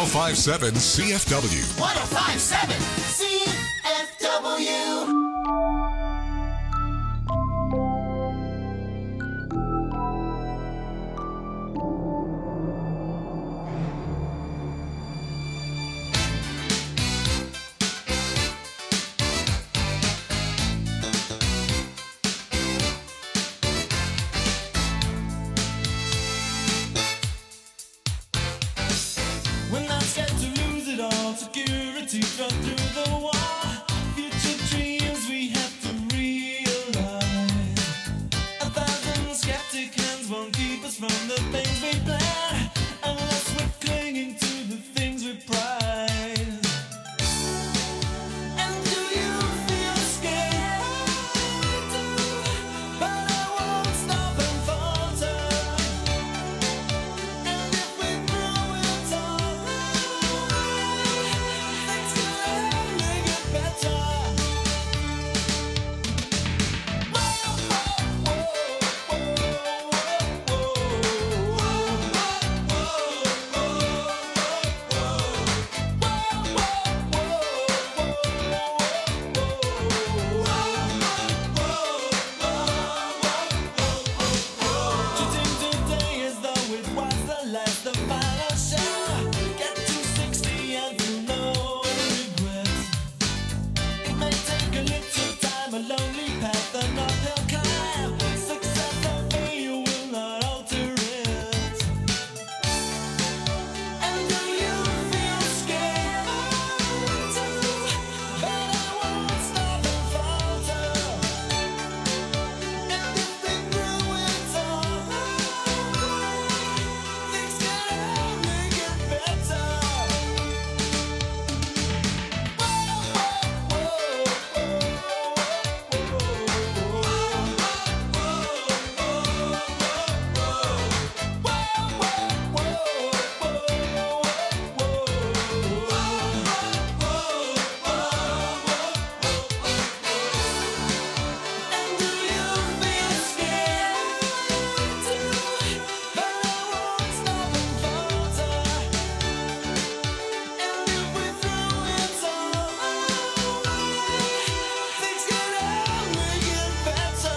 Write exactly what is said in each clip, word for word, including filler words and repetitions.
oh five point seven C F W. one oh five point seven C F W. We're not scared to lose it all. Security cut through the wall. Future dreams we have to realize. A thousand skeptic hands won't keep us from the things we plan, unless we're clinging to the things we prize. And do you feel scared? But I won't stop and falter. And if we throw it all away, things can only get better. Whoa, whoa, whoa, Shooting today as though it was the last, the final show. Get to sixty and feel no regrets. It may take a little time, a lonely path, an uphill climb. Success or failure will not alter it. And do you feel scared too? But I won't stop and falter. And if we throw it all away, things can only get better. And do you feel scared too? But I won't stop and falter. And if we throw it all away, things can only get better.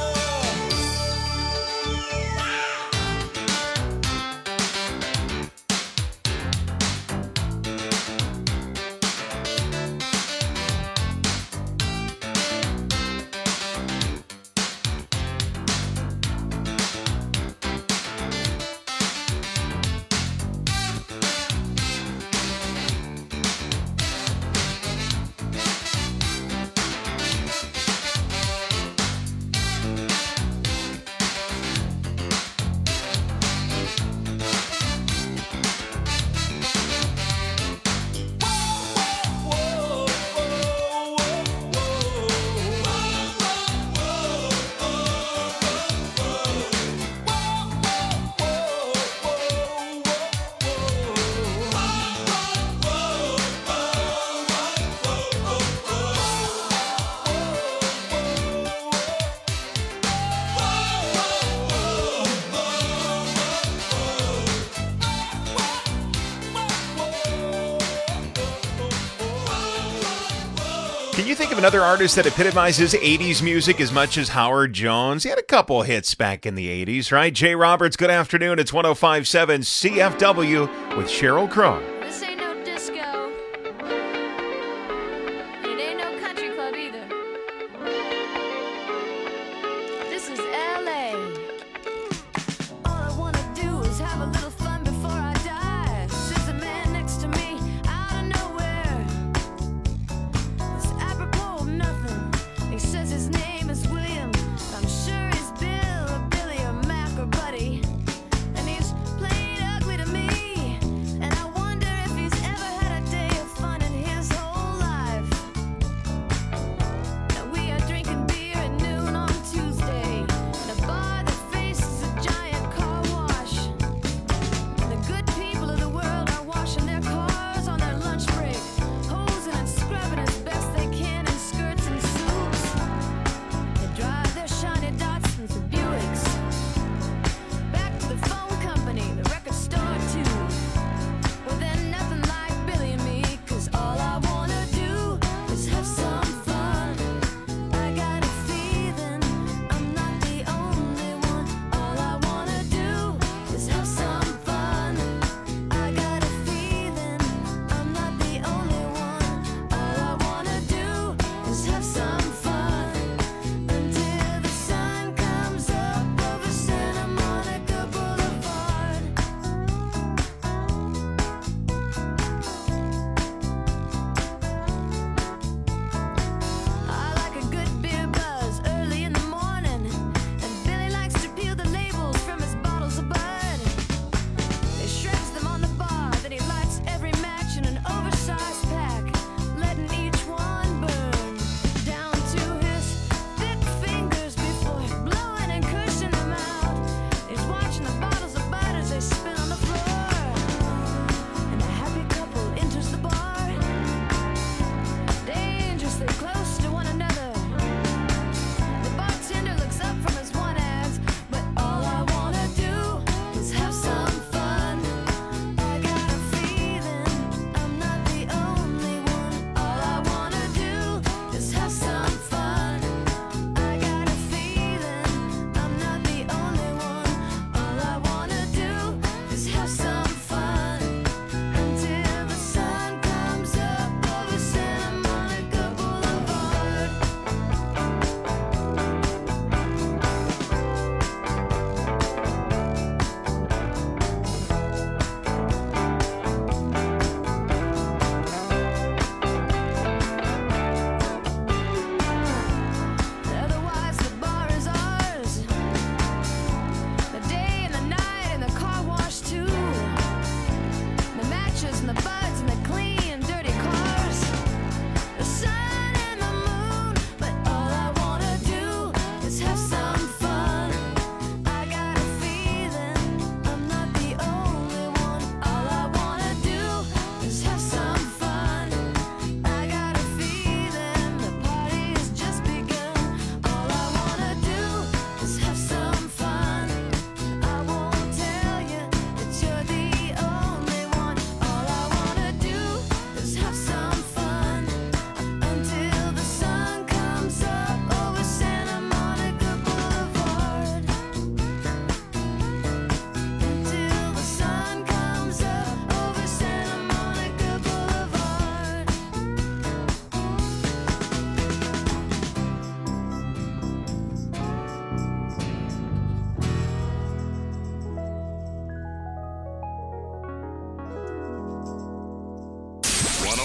Can you think of another artist that epitomizes eighties music as much as Howard Jones? He had a couple hits back in the eighties, right? Jay Roberts, good afternoon. It's one oh five point seven C F W with Sheryl Crow. This ain't no disco. It ain't no country club either. This is L A. All I wanna do is have a little fun before I die. Sits a man next to me out of nowhere. It's apropos of nothing. He says his name is William. I'm sure he's Bill or Billy or Mac or Buddy. And he's playing ugly to me. And I wonder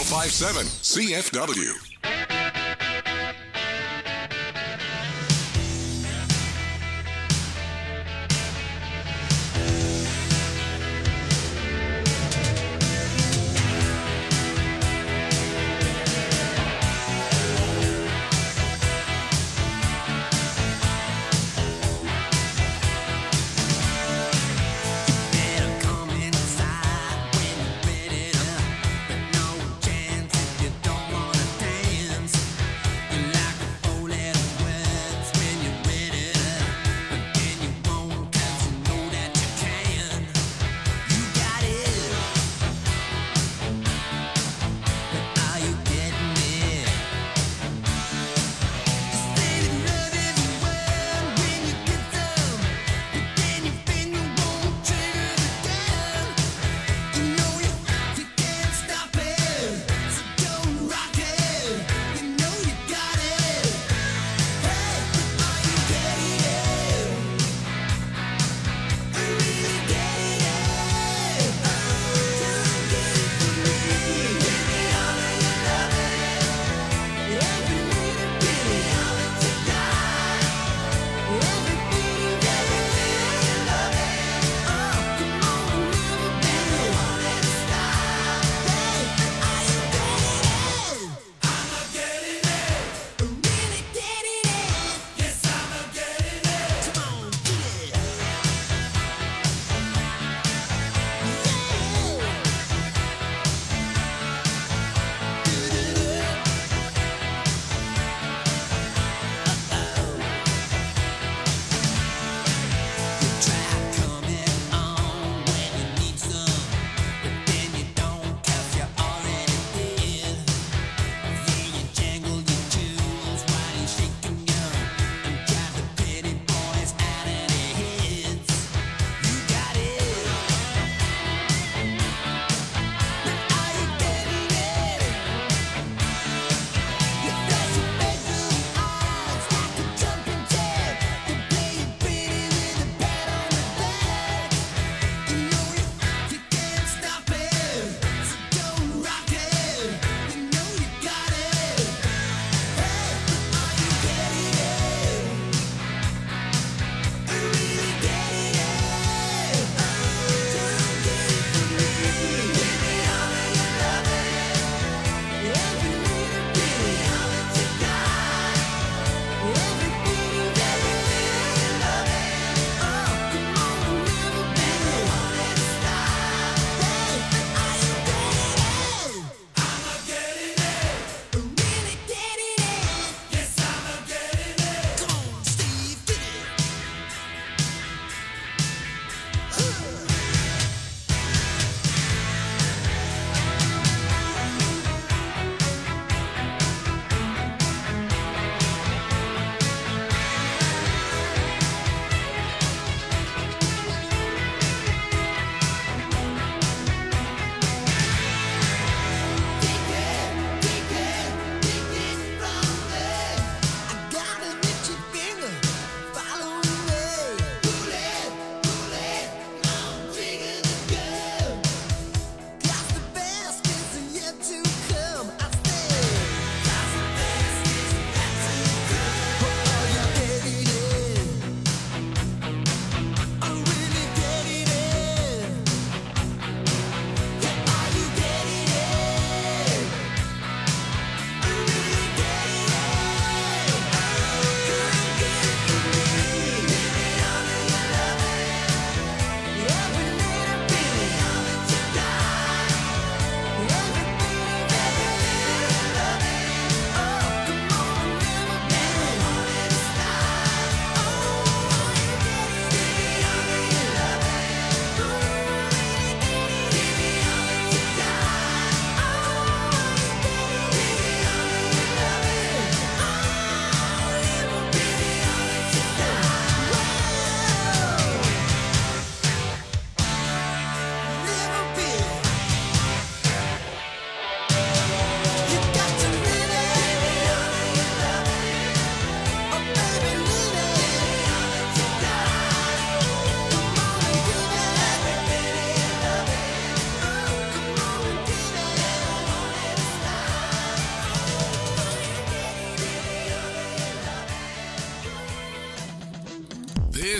oh five seven C F W. Come inside when you're ready to, but no chance if you don't wanna dance.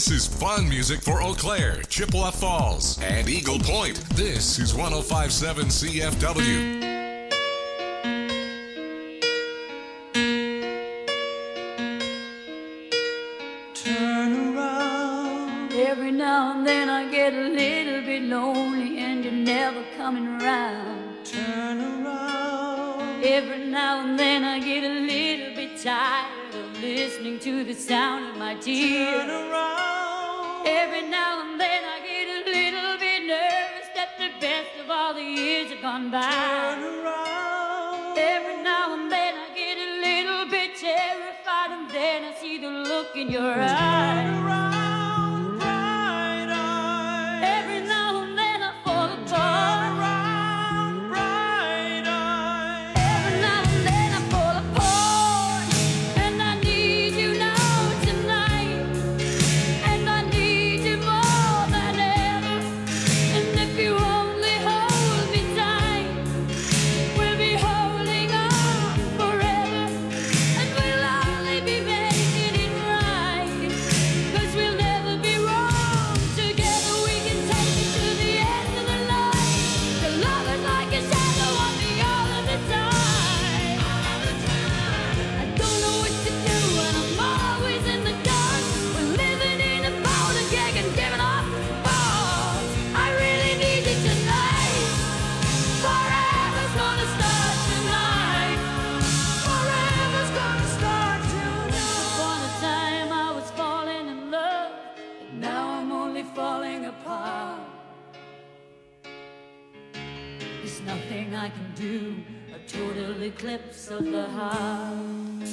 This is fun music for Eau Claire, Chippewa Falls, and Eagle Point. This is one oh five point seven C F W. Turn around. Every now and then I get a little bit lonely and you're never coming around. Turn around. Every now and then I get a little bit tired of listening to the sound of my Turn tears. around. Every now and then I get a little bit nervous that the best of all the years have gone by. Turn around. Every now and then I get a little bit terrified and then I see the look in your Turn eyes. around, bright eyes. Every now and then I fall Turn apart. around, bright eyes. Every now and then I fall apart. And I need you now tonight. And I need you more than ever. And if you only hold me tight, we'll be holding on forever. And we'll only be making it right. 'Cause we'll never be wrong. Together we can take it to the end of the line. The love is like a shadow on me all of the time. I don't know what to do and I'm always in the dark. We're living in a powder keg and giving off balls. I really need you tonight. Forever's gonna start tonight. Forever's gonna start tonight. Upon a time I was falling in love, but now I'm only falling apart. There's nothing I can do, a total eclipse of the heart.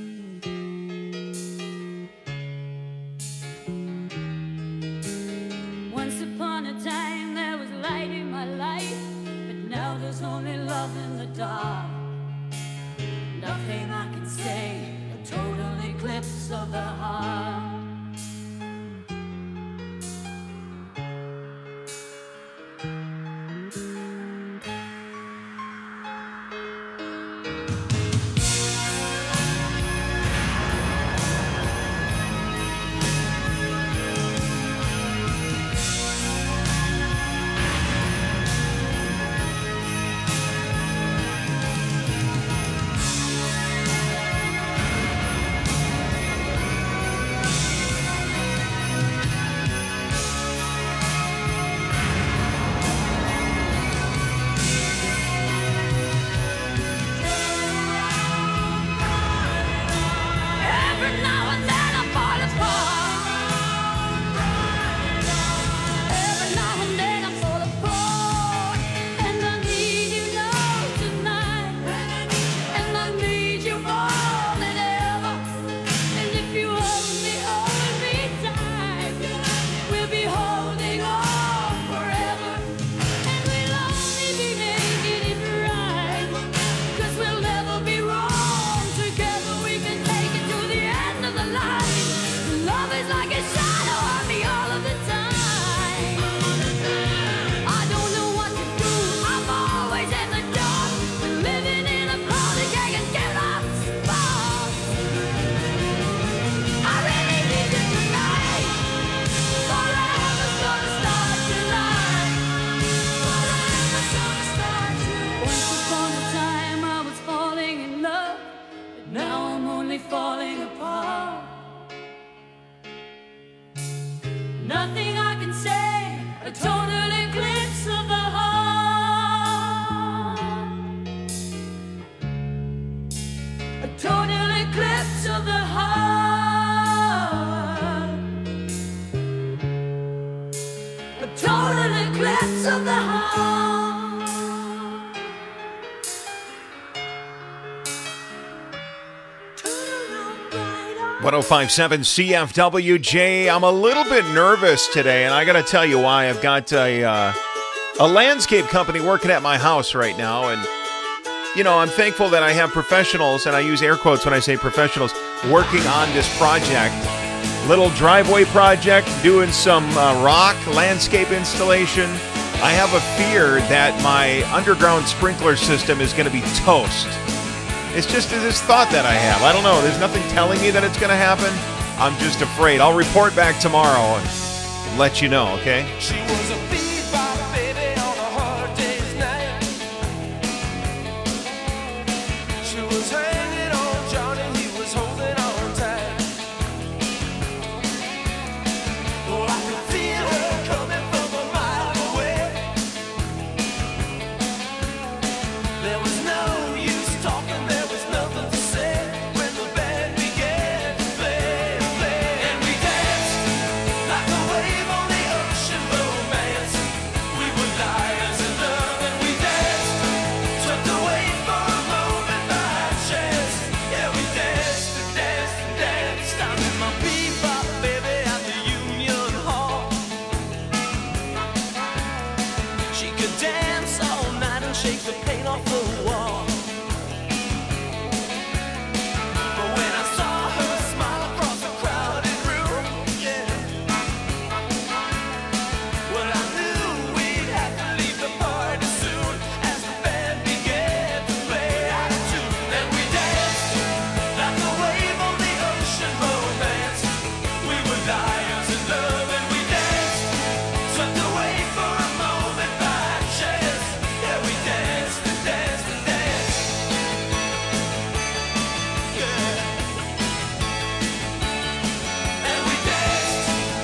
Once upon a time there was light in my life, but now there's only love in the dark. Nothing I can say, a total eclipse of the heart. Every now and then I fall apart. Every now and then I fall apart. And I need you now tonight. And I need you more than ever. And if you hold me, hold me tight, we'll be holding on forever. And we'll only be making it right. 'Cause we'll never be wrong. Together we can take it to the end of the line. Love is like a shadow on me all of the time. I don't know what to do, I'm always in the dark. Living in a powder keg and giving off sparks. I really need you tonight. Forever's gonna start tonight. Forever's gonna start tonight. Once upon a time I was falling in love, but now I'm only falling apart. Nothing I can say, a total eclipse of the heart. A total eclipse of the heart. A total eclipse of the heart. one oh five point seven C F W. Jay, I'm a little bit nervous today, and I got to tell you why. I've got a, uh, a landscape company working at my house right now, and, you know, I'm thankful that I have professionals, and I use air quotes when I say professionals, working on this project. Little driveway project, doing some uh, rock landscape installation. I have a fear that my underground sprinkler system is going to be toast. It's just this thought that I have. I don't know. There's nothing telling me that it's going to happen. I'm just afraid. I'll report back tomorrow and let you know, okay? She was a bebop baby on a hard day's night. She was hanging on Johnny, he was holding on tight. Oh, I could feel her coming from a mile away. There was no use talking, there was nothing to say when the band began to play, play. And we danced like a wave on the ocean, romance. We were liars in love, and we danced, swept away for a moment by chance. Yeah, we danced and danced and danced. I met my bebop baby at the Union Hall. She could dance all night and shake the paint off the wall. But when I saw her smile across the crowded room, yeah, well, I knew we'd have to leave the party soon as the band began to play out of tune. And we danced like a wave on the ocean, romance. We were liars in love, and we danced, swept away for a moment by chance. Yeah, we danced and danced and danced. Yeah. And we danced.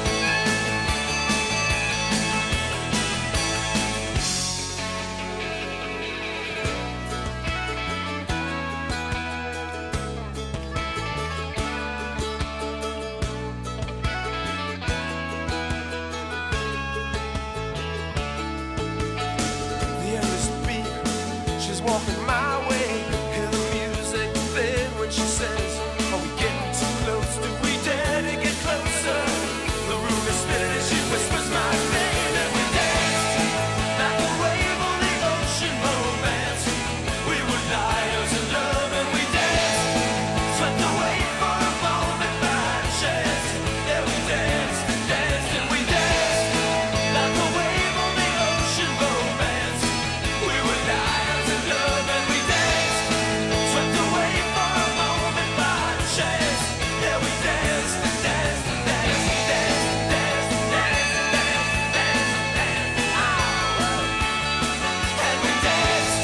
The endless beat, she's walking my way. Hear the music fade when she says, are we getting too close? Do we dare to get closer? The room is spinning and she whispers my name. And we danced like a wave on the ocean, romance. We were liars in love, and we danced, swept away for a moment by chance. Yeah, we danced and danced and we danced like a wave on the ocean, romance. We were liars in love, and we danced, swept away for a moment by chance. Yeah, we danced and danced and danced and danced and danced and danced and danced and danced and danced. Ah, and we danced.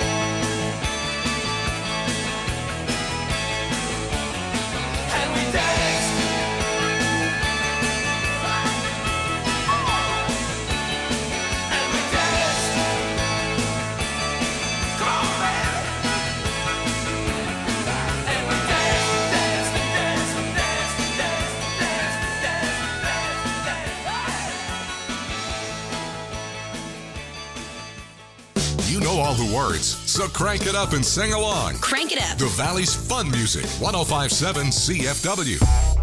And we danced. And we danced. Come on, baby. And we danced, danced, and danced, and danced, and danced, and danced, and danced, and danced, and danced. You know all the words, so crank it up and sing along. Crank it up. The Valley's fun music, ten fifty-seven C F W.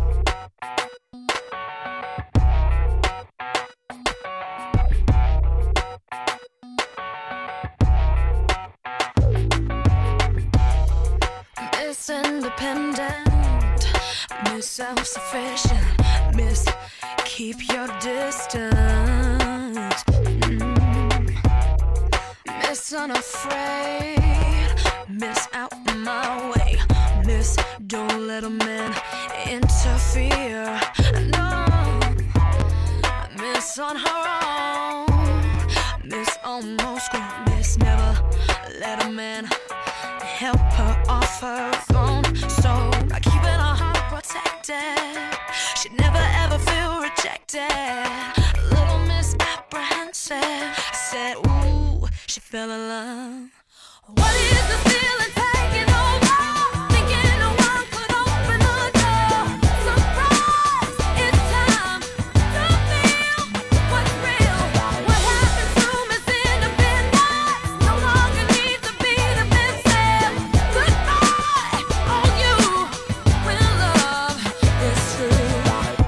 Miss Independent, Miss Self-Sufficient, Miss Keep Your Distance, Mm. Miss Unafraid, Miss Out My Way, Miss Don't Let a Man Interfere, no, Miss On Her Own, Miss Almost Grown, Miss Never Let a Man help her off her throne. So by keeping her heart protected, she'd never ever feel rejected. Little Miss Apprehensive said, ooh, she fell in love. What is the feeling taking over? Thinking no one could open the door. Surprise, it's time to feel what's real. What happened to Miss Independence? No longer needs to be defensive. Goodbye, all you when love is true.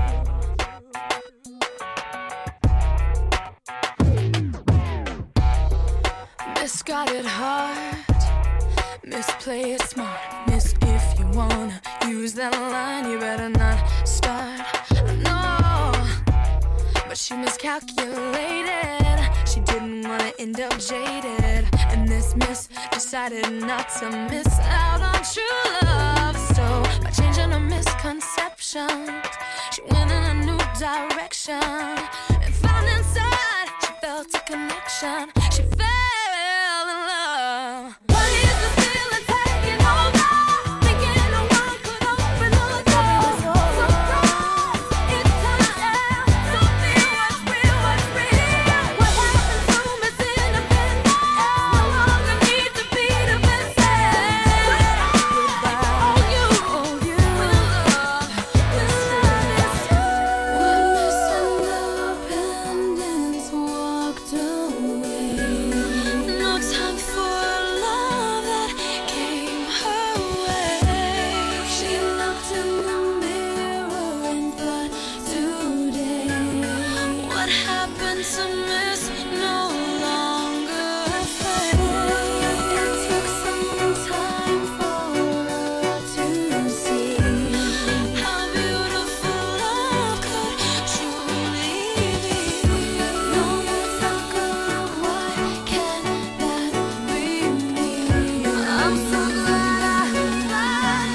Miss got it hard, Miss play it smart, Miss if you wanna use that line, you better not start. No, but she miscalculated. She didn't wanna end up jaded, and this miss decided not to miss out on true love. So by changing her misconceptions. She went in a new direction and found inside she felt a connection. She fell in love. But is the feeling taking over? Thinking no one could open the door. Surprise! It's time to feel what's real, what's real. What happened to Miss Independent? No longer need to be defensive. Goodbye. Oh, you, oh, you. With love, with love is when Miss Independence walked away. No time for love that came her way. She looked in the mirror and thought, today, what happened to Miss no longer afraid? It took some time for her to see how beautiful love could truly be. No more talk of why can't that be me? I'm so glad I tried.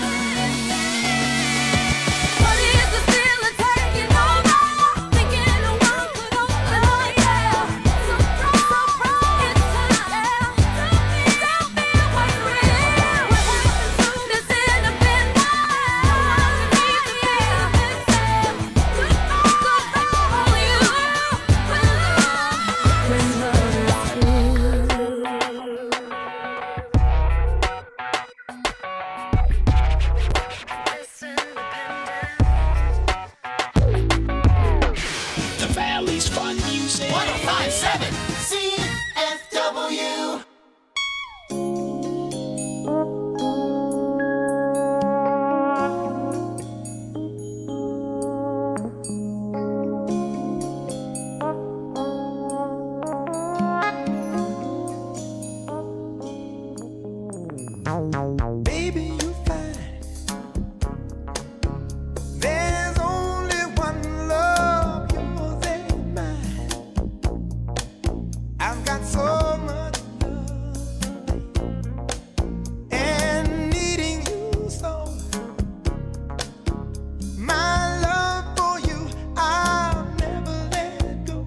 But is the feeling taking over? Thinking no one could open the door. Surprise, surprise, it's time to feel, feel what's real. What happened to Miss Independent? Need to be defensive. Goodbye, goodbye, oh, you. When love, when love is The Valley's fun music. one oh five point seven C F W. Baby, you find there's only one love, yours and mine. I've got so much love and needing you so. My love for you, I'll never let go.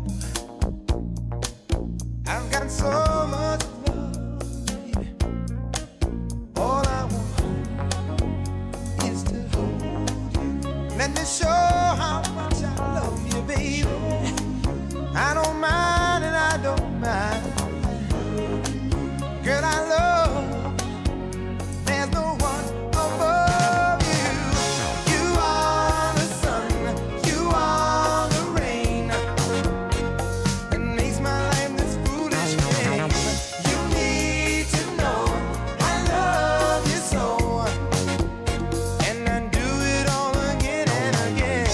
I've got so much love, baby. All I want is to hold you. Let me show how much I love you, baby. I don't mind and I don't mind. Girl, I love. There's no one above you. You are the sun, you are the rain. It makes my life this foolish game. You need to know I love you so, and I do it all again and again.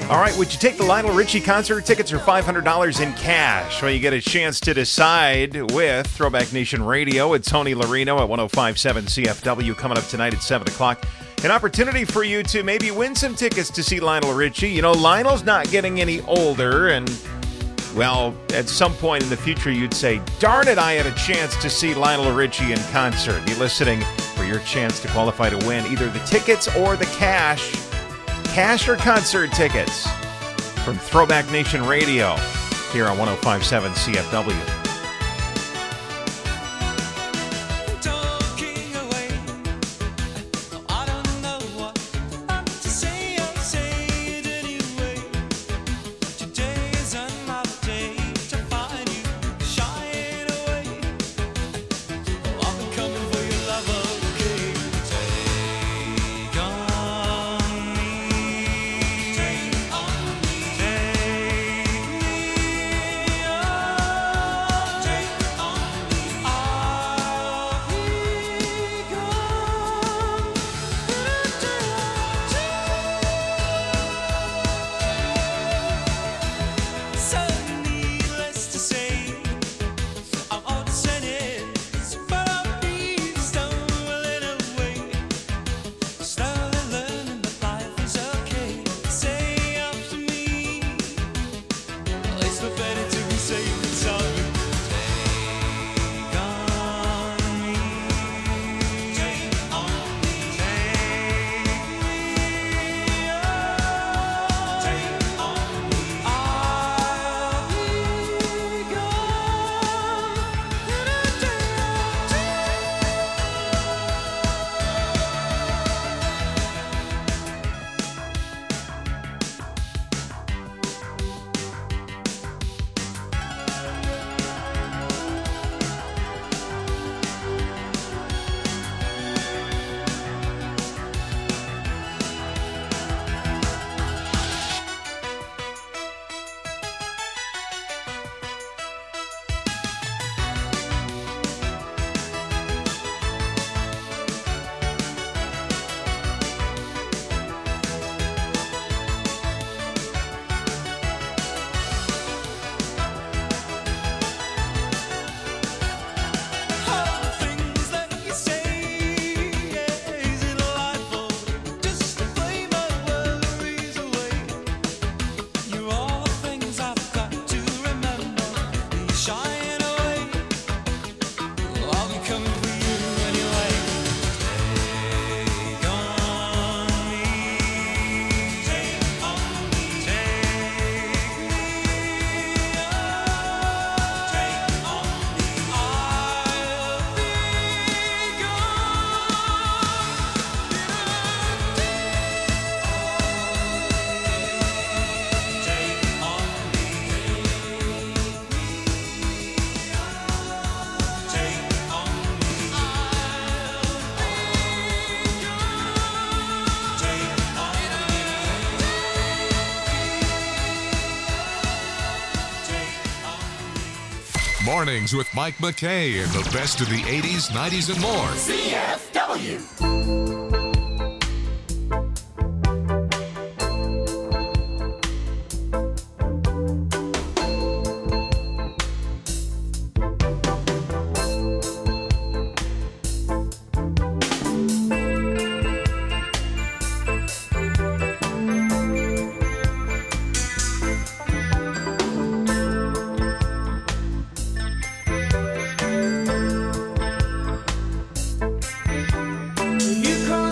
All right, would you take the Lionel Richie concert tickets or five hundred dollars in cash? Well, you get a chance to decide with Throwback Nation Radio. It's Tony Larino at one oh five seven C F W coming up tonight at seven o'clock. An opportunity for you to maybe win some tickets to see Lionel Richie. You know, Lionel's not getting any older, and, well, at some point in the future, you'd say, darn it, I had a chance to see Lionel Richie in concert. Be listening for your chance to qualify to win either the tickets or the cash. Cash or concert tickets from Throwback Nation Radio here on one oh five seven C F W. Talking away, I don't know what to say. I'll say it anyway. Today is another day to find you shying away. I've been coming for your love, okay? Take on me, take on me, take me on, take on me. I'll be gone. So needless to say, I'm all sentence, but I'll be stumbling away. Slowly learning that life is okay. Say after me, it's no better to be safe than sorry. Take on me, take on me, take me on, take on me. I'll be all the things that you say. Is it life or just to play my worries away? You're all the things I've got to remember. You're shying away. I'll be coming for you anyway. Take on me, take on me, take me on, take on me. I'll be gone. Take on me, take on me. Mornings with Mike McKay and the best of the eighties, nineties, and more. C F W. You call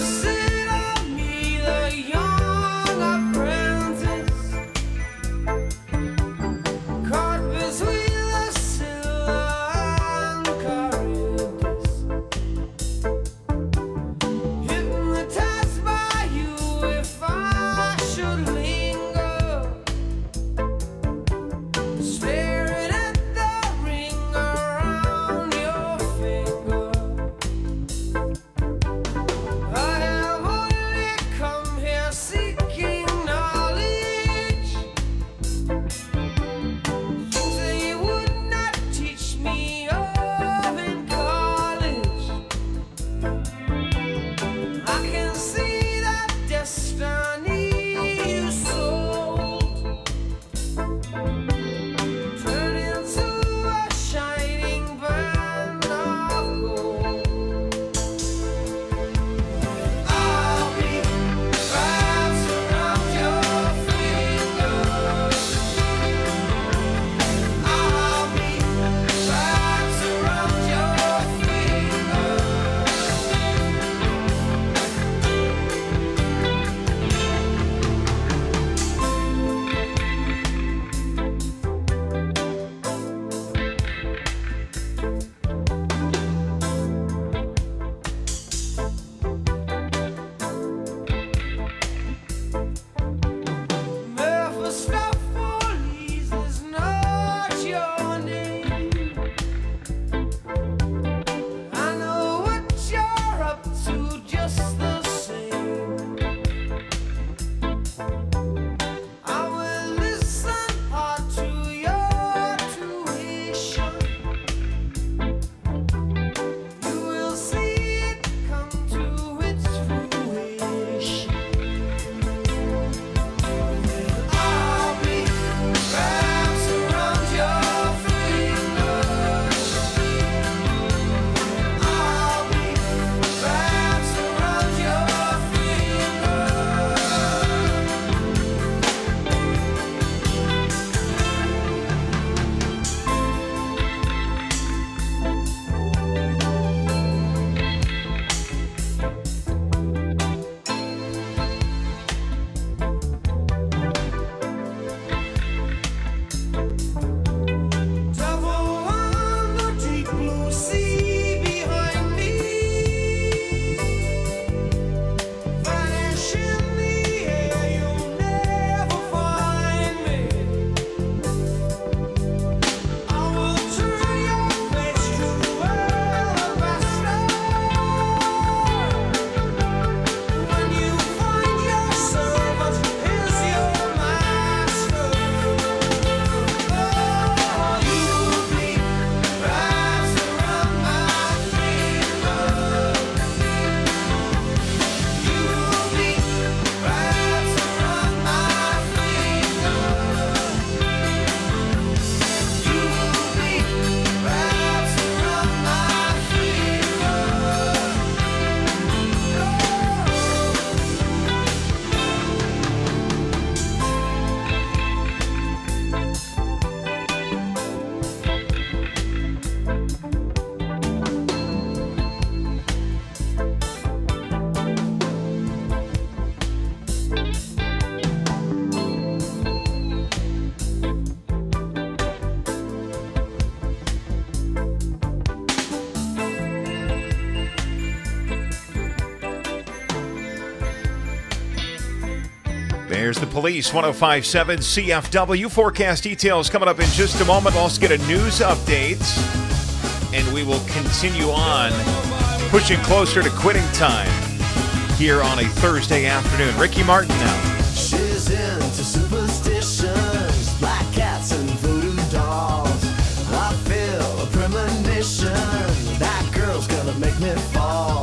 There's the police, one oh five point seven C F W. Forecast details coming up in just a moment. We'll also get a news update, and we will continue on pushing closer to quitting time here on a Thursday afternoon. Ricky Martin now. She's into superstitions, black cats and voodoo dolls. I feel a premonition, that girl's gonna make me fall.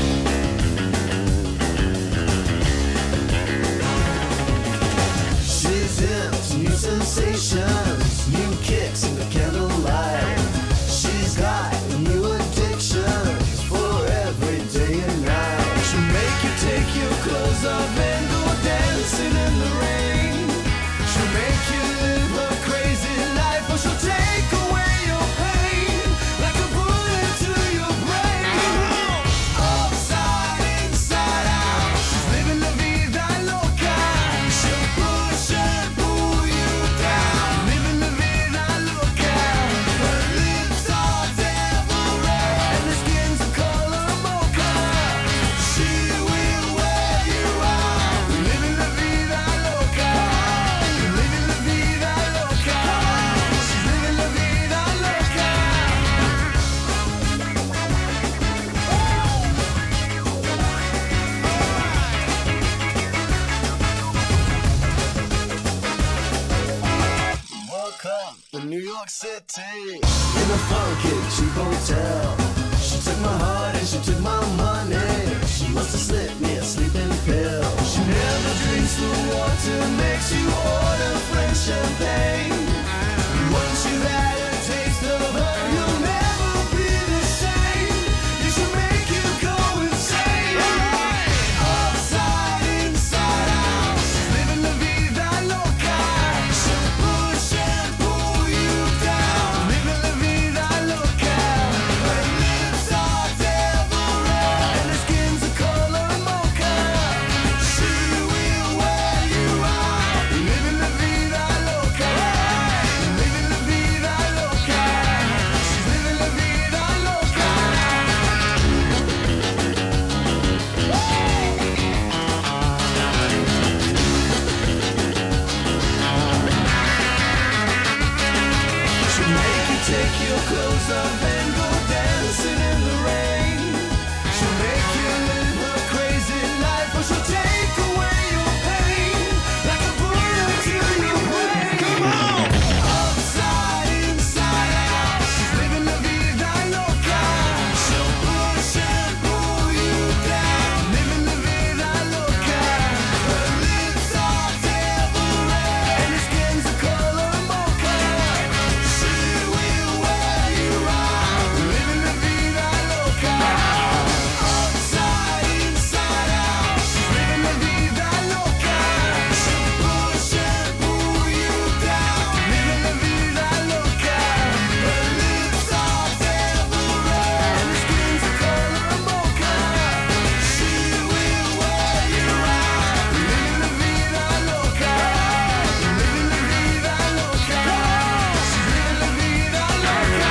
She's into new sensations, new kicks in the candlelight. She's got new addictions for every day and night. She'll make you take your clothes off and go dancing in the rain. She'll make you live her crazy life, or she'll take away your pain like a bullet to your brain. Upside, inside out, she's living la vida loca. She'll push and pull you down, living la vida loca. Her lips are devil red and her skin's a color mocha. She will wear you out, living la vida loca. Living la vida loca. She's living la vida loca. Welcome to New York City, in a funky cheap hotel. She took my heart and she took my money. She must have slipped me a sleeping pill. She never drinks the water, makes you order French champagne. Once you've had a taste of her, you'll never be the same. You should make you go insane. Upside, inside out, she's living la vida loca. She'll push and pull you down, living la vida loca. Her lips are devil red and her skin's a color mocha. She will wear you out, living la vida loca. Living la vida loca. She's living la vida loca. She'll make you take your clothes off and go dancing in the rain. She'll make you live her crazy life, or she'll take away your pain like a bullet to your brain. Come on! Upside, inside out, she's living la vida loca. She'll push and pull you down, living la vida loca. Her lips are devil red and her skin's a color mocha. She will wear you out, living la vida loca. Upside, inside out, she's living la vida loca. She'll push and pull you down, living la vida loca. Her lips are devil red and her skin's a color mocha. She will wear you out, living la vida loca. Living la vida loca. She's living la vida loca.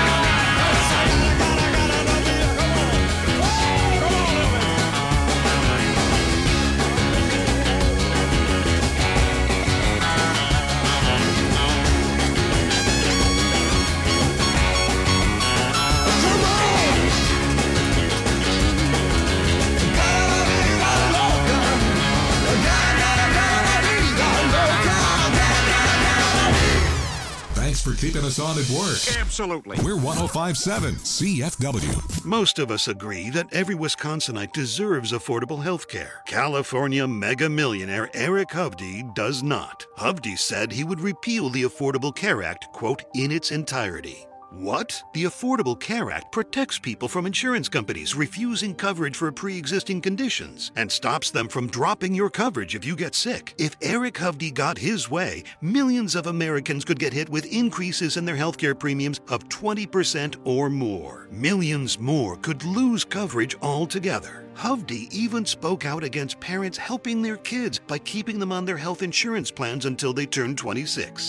Thanks for keeping us on at work. Absolutely. We're one oh five point seven C F W. Most of us agree that every Wisconsinite deserves affordable health care. California mega millionaire Eric Hovde does not. Hovde said he would repeal the Affordable Care Act, quote, in its entirety. What? The Affordable Care Act protects people from insurance companies refusing coverage for pre-existing conditions and stops them from dropping your coverage if you get sick. If Eric Hovde got his way, millions of Americans could get hit with increases in their healthcare premiums of twenty percent or more. Millions more could lose coverage altogether. Hovde even spoke out against parents helping their kids by keeping them on their health insurance plans until they turn twenty-six.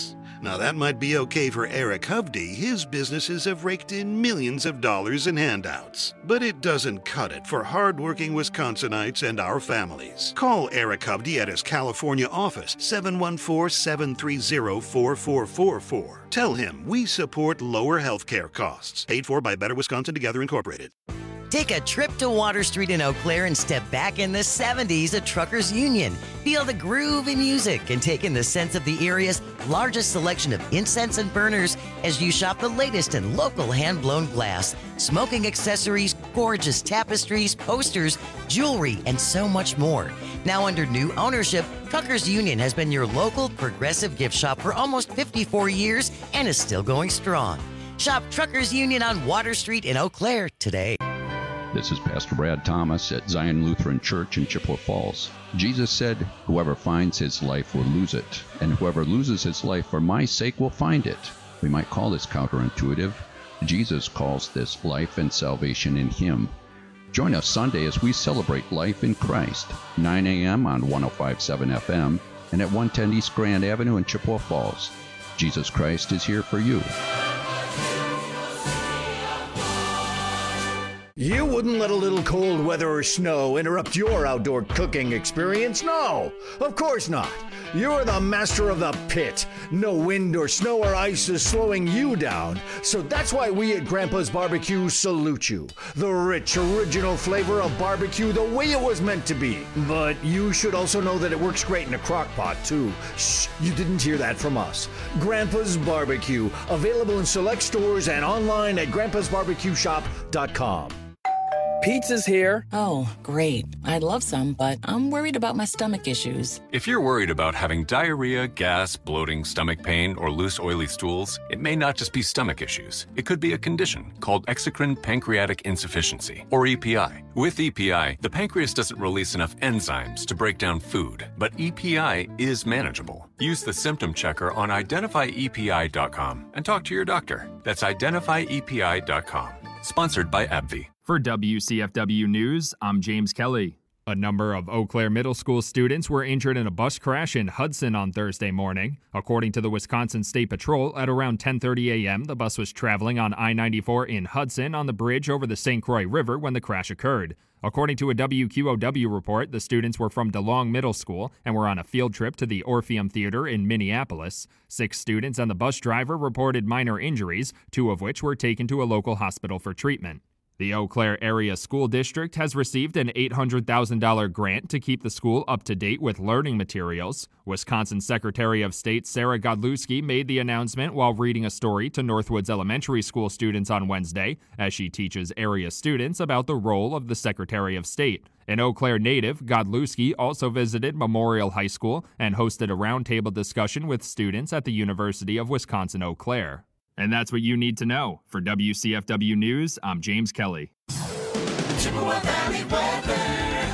Now that might be okay for Eric Hovde. His businesses have raked in millions of dollars in handouts. But it doesn't cut it for hardworking Wisconsinites and our families. Call Eric Hovde at his California office, seven one four, seven three zero, four four four four. Tell him we support lower healthcare costs. Paid for by Better Wisconsin Together Incorporated. Take a trip to Water Street in Eau Claire and step back in the seventies at Truckers Union. Feel the groove in music and take in the sense of the area's largest selection of incense and burners as you shop the latest in local hand-blown glass, smoking accessories, gorgeous tapestries, posters, jewelry, and so much more. Now under new ownership, Truckers Union has been your local progressive gift shop for almost fifty-four years and is still going strong. Shop Truckers Union on Water Street in Eau Claire today. This is Pastor Brad Thomas at Zion Lutheran Church in Chippewa Falls. Jesus said, "Whoever finds his life will lose it, and whoever loses his life for my sake will find it." We might call this counterintuitive. Jesus calls this life and salvation in him. Join us Sunday as we celebrate life in Christ, nine a.m. on one oh five point seven F M and at one ten East Grand Avenue in Chippewa Falls. Jesus Christ is here for you. You wouldn't let a little cold weather or snow interrupt your outdoor cooking experience? No, of course not. You're the master of the pit. No wind or snow or ice is slowing you down. So that's why we at Grandpa's Barbecue salute you. The rich, original flavor of barbecue the way it was meant to be. But you should also know that it works great in a crock pot too. Shh, you didn't hear that from us. Grandpa's Barbecue, available in select stores and online at grandpas barbecue shop dot com. Pizza's here. Oh, great. I'd love some, but I'm worried about my stomach issues. If you're worried about having diarrhea, gas, bloating, stomach pain, or loose, oily stools, it may not just be stomach issues. It could be a condition called exocrine pancreatic insufficiency, or E P I. With E P I, the pancreas doesn't release enough enzymes to break down food, but E P I is manageable. Use the symptom checker on identify E P I dot com and talk to your doctor. That's identify E P I dot com. Sponsored by AbbVie. For W C F W News, I'm James Kelly. A number of Eau Claire Middle School students were injured in a bus crash in Hudson on Thursday morning. According to the Wisconsin State Patrol, at around ten thirty a.m., the bus was traveling on I ninety-four in Hudson on the bridge over the Saint Croix River when the crash occurred. According to a W Q O W report, the students were from DeLong Middle School and were on a field trip to the Orpheum Theater in Minneapolis. Six students and the bus driver reported minor injuries, two of which were taken to a local hospital for treatment. The Eau Claire Area School District has received an eight hundred thousand dollars grant to keep the school up to date with learning materials. Wisconsin Secretary of State Sarah Godlewski made the announcement while reading a story to Northwoods Elementary School students on Wednesday, as she teaches area students about the role of the Secretary of State. An Eau Claire native, Godlewski also visited Memorial High School and hosted a roundtable discussion with students at the University of Wisconsin-Eau Claire. And that's what you need to know. For W C F W News, I'm James Kelly. Chippewa Valley weather.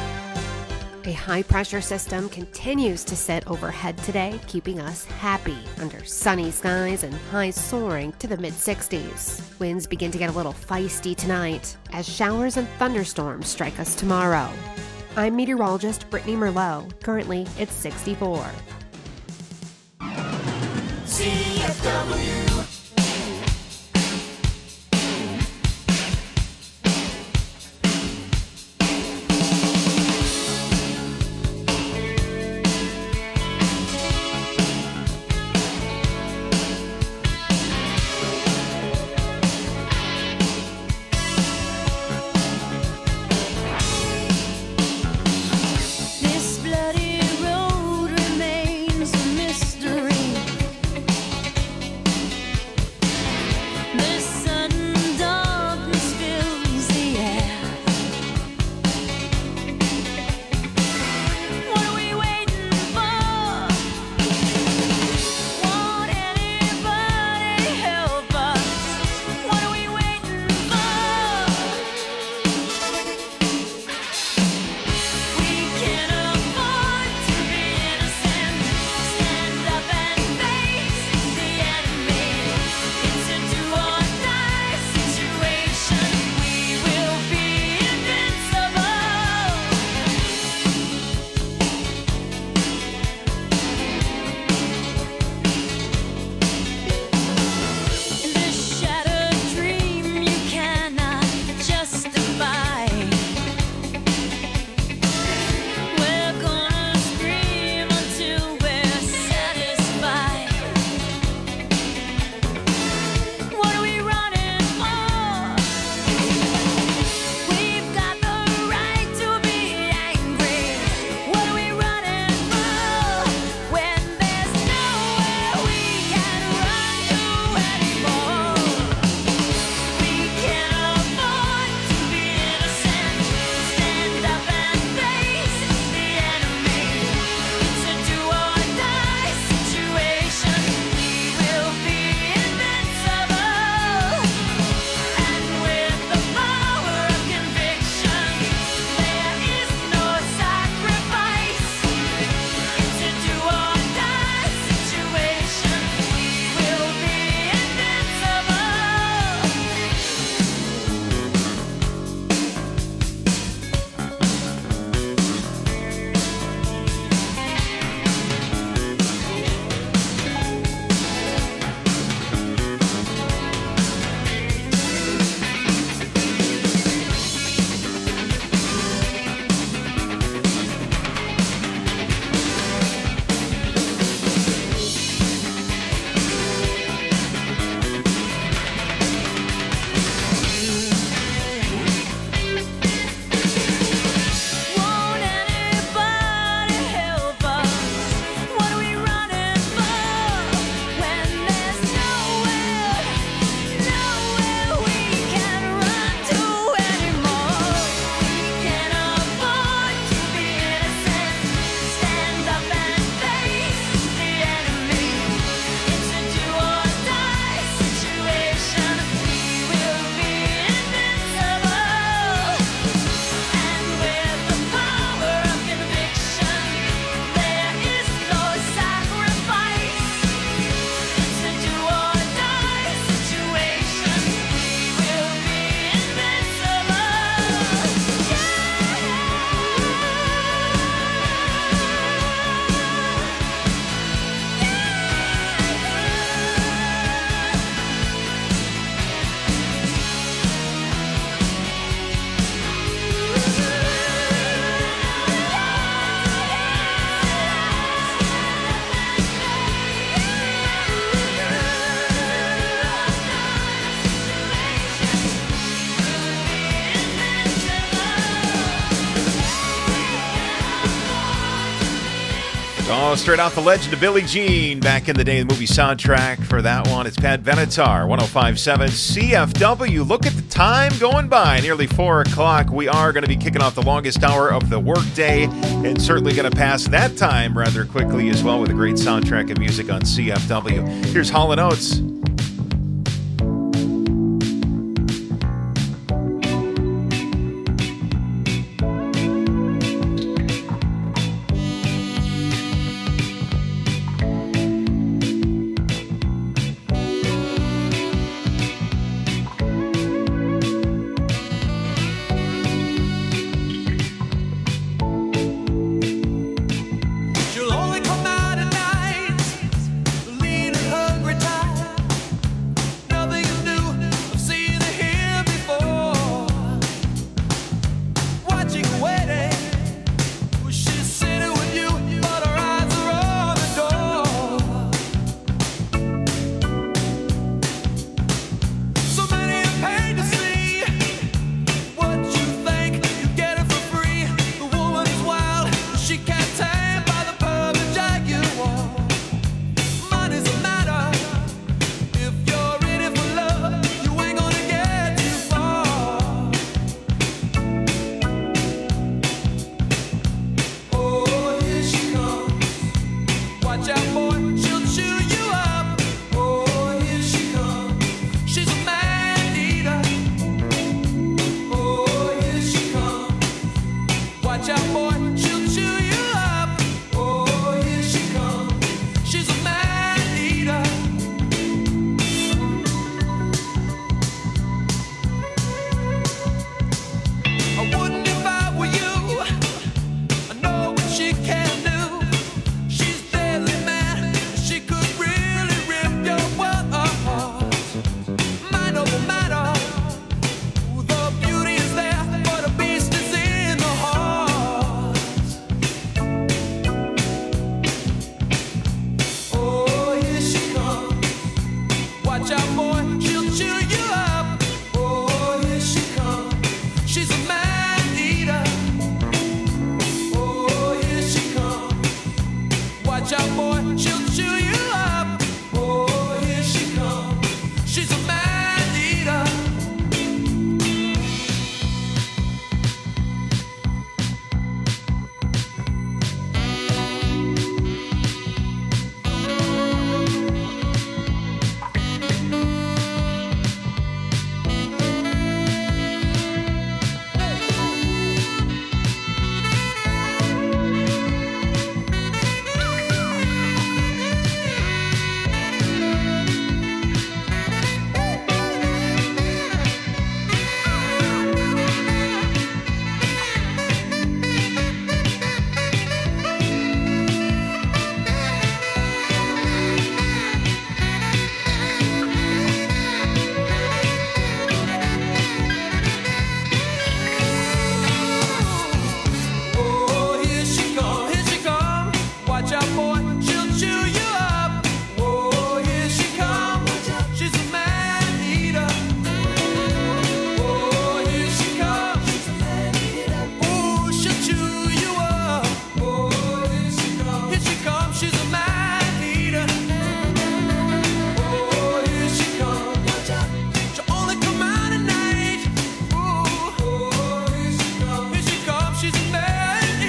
A high-pressure system continues to sit overhead today, keeping us happy under sunny skies and highs soaring to the mid sixties. Winds begin to get a little feisty tonight as showers and thunderstorms strike us tomorrow. I'm meteorologist Brittany Merlot. Currently, it's sixty-four. C F W. This bloody road remains a mystery. Oh, straight off the Legend of Billie Jean back in the day, the movie soundtrack for that one. It's Pat Benatar, one oh five point seven C F W. Look at the time going by, nearly four o'clock. We are going to be kicking off the longest hour of the workday and certainly going to pass that time rather quickly as well with a great soundtrack of music on C F W. Here's Hall and Oates. She'll only come out at night, lean and hungry tired. Nothing new, I've seen her here before. Watching, waiting, well, she's sitting with you, but her eyes are on the door. So many are paid to see what you think, you get it for free. The woman is wild, she can't tame by the perfect jaguar. Money's a matter, if you're in it for love, you ain't gonna get too far. Oh, here she comes. Watch out, boy, she'll chew you up. Oh, here she comes. She's a man eater. Oh, here she comes. Watch out, boy, she'll chew you up. Oh, here she comes. She's a man eater. I wouldn't if I were you. I know what she can do. She's deadly mad. She could really rip your world apart. Mind over matter. The beauty is there, but the beast is in the heart. Oh, here she comes. Watch out, boy, she'll chew you up. Oh, here she comes. She's a man eater. Oh, here she comes. Watch out, boy, she'll chew you up. Oh, here she comes. She's a man eater. Oh, here she comes, here she comes. Watch out, boy, she'll chew you up. Oh, here she comes. She's a man eater. Oh, here she comes. Oh, she'll chew you up. Oh, here she comes. Here she comes. She's a man eater. Oh, here she comes. She'll only come out at night. Oh, here she comes. Here she comes. She's a man eater.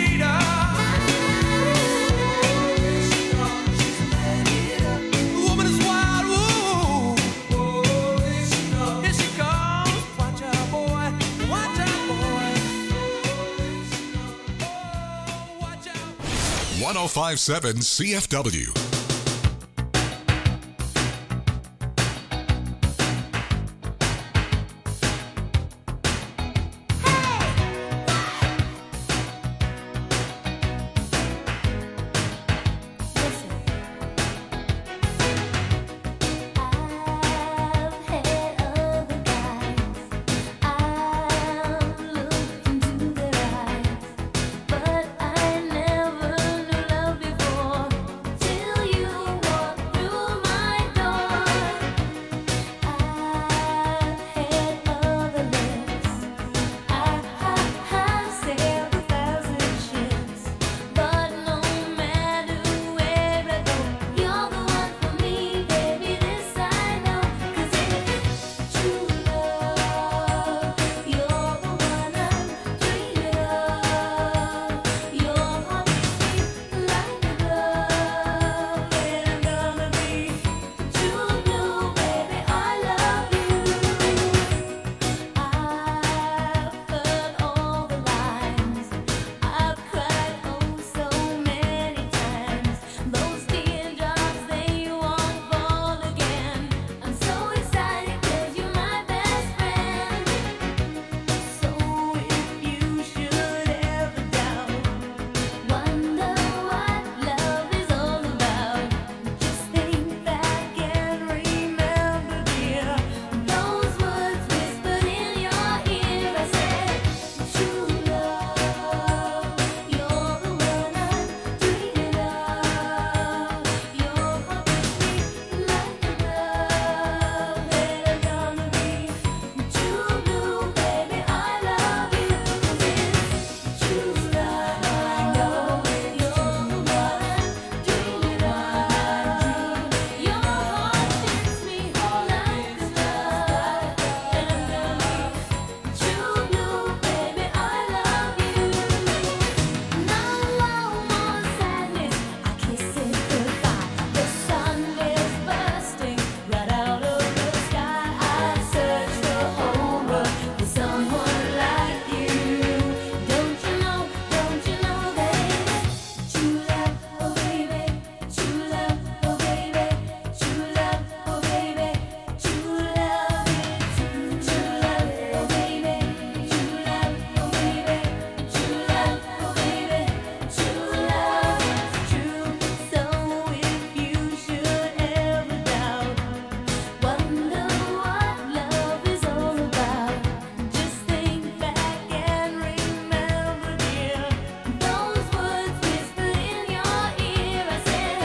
The woman is wild. Ooh. Oh, here she comes. Here she comes. Watch out, boy. Watch out, boy. one oh five point seven C F W.